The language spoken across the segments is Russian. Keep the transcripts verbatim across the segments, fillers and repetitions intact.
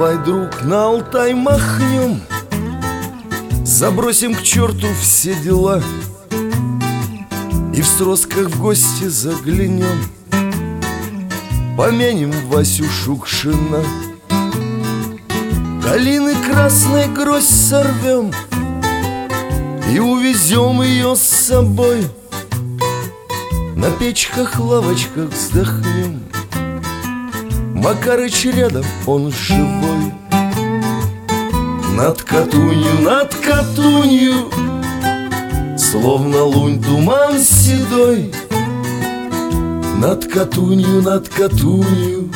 Давай, друг, на Алтай махнем, забросим к черту все дела и в Стросках в гости заглянем, помянем Васю Шукшина. Калины красной гроздь сорвем и увезем ее с собой. На печках, лавочках вздохнем, Макарыч рядом, он живой. Над Катунью, над Катунью, словно лунь туман седой. Над Катунью, над Катунью,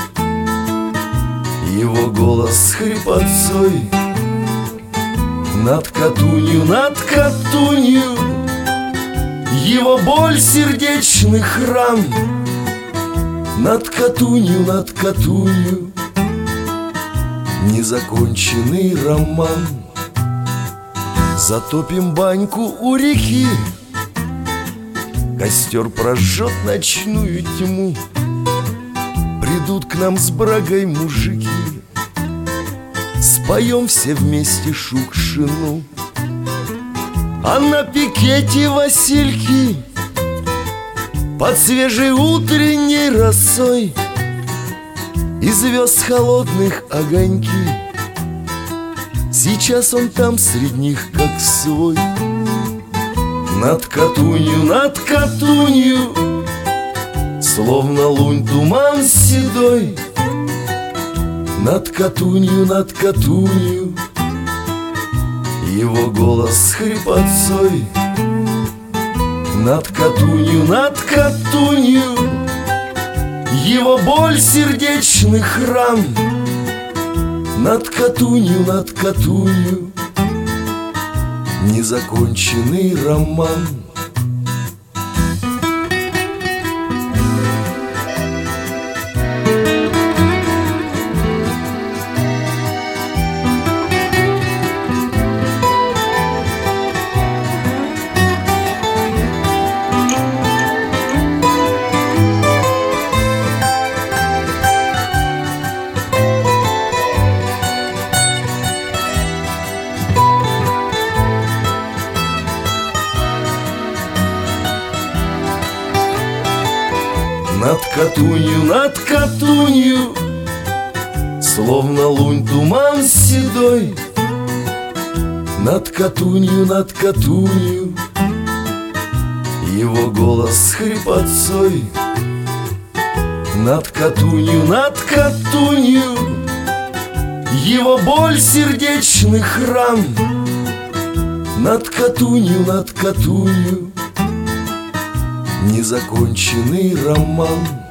его голос хрипотцой. Над Катунью, над Катунью, его боль сердечных ран. Над Катунью, над Катунью, незаконченный роман. Затопим баньку у реки, костер прожжет ночную тьму. Придут к нам с брагой мужики, споем все вместе Шукшину. А на пикете васильки под свежей утренней росой и звезд холодных огоньки. Сейчас он там среди них как свой. Над Катунью, над Катунью, словно лунь туман седой. Над Катунью, над Катунью, его голос хрипотцой. Над Катунью, над Катунью, его боль сердечных ран. Над Катунью, над Катунью, незаконченный роман. Над Катунью, над Катунью, словно лунь туман седой. Над Катунью, над Катунью, его голос хрипотцой. Над Катунью, над Катунью, его боль сердечных ран. Над Катунью, над Катунью, незаконченный роман.